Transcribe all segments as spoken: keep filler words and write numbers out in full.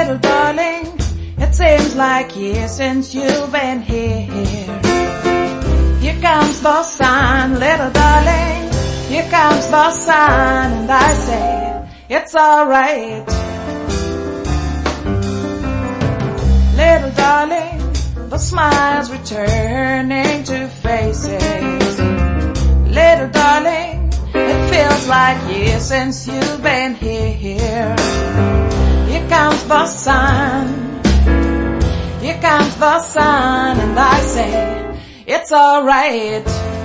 Little darling, it seems like years since you've been here. Here comes the sun, little darling. Here comes the sun, and I say, it's alright. Little darling, the smile's returning to faces. Little darling, it feels like years since you've been here. Here comes the sun, here comes the sun, and I say, it's alright.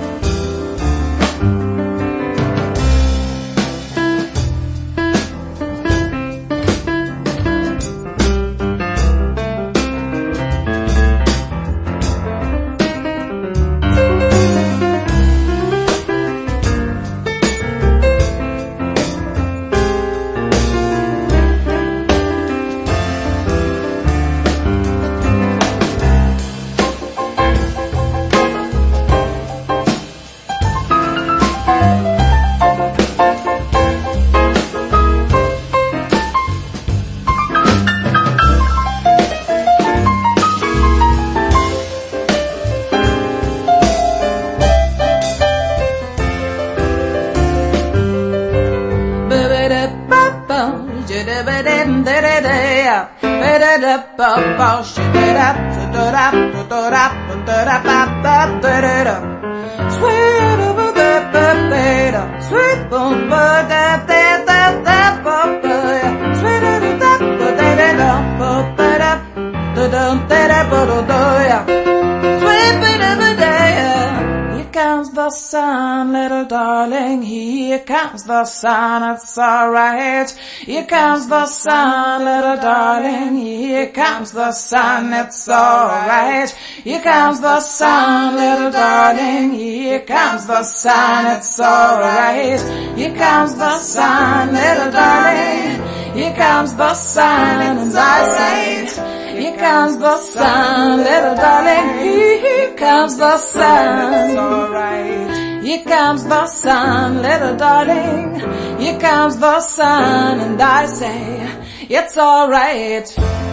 Here comes the sun, little darling, here comes the sun, it's alright. Here comes the sun, little darling, here comes the sun, it's alright. Here comes the sun, little darling, here comes the sun, it's alright. Here comes the sun, little darling, here comes the sun, and I say, here comes the sun, little darling, here comes the sun, it's alright. Here comes the sun, little darling, here comes the sun, and I say, it's alright.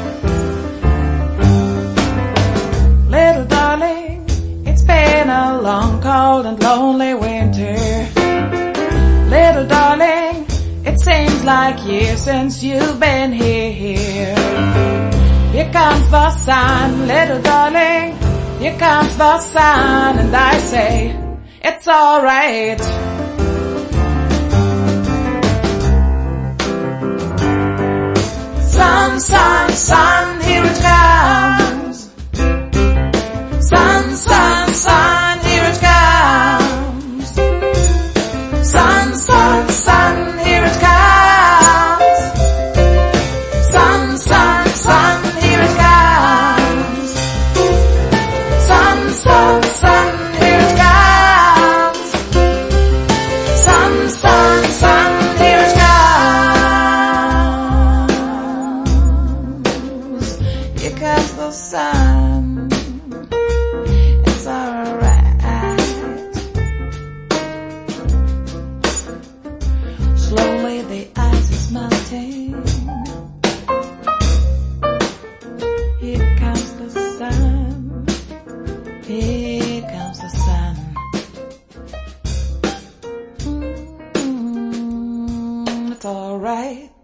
Little darling, it's been a long, cold and lonely winter. Little darling, it seems like years since you've been here. Here comes the sun, little darling, here comes the sun, and I say, it's alright. Sun, sun, sun, here it comes. Sun, sun, sun, here it comes. Sun, sun, sun, here it comes. Sun, sun, sun, here it comes. Sun, sun, sun, here it comes. Sun, sun, sun, here it comes. Here comes the sun. It's alright. Slowly the ice is melting. Here comes the sun. Here comes the sun. Mm-hmm. It's alright.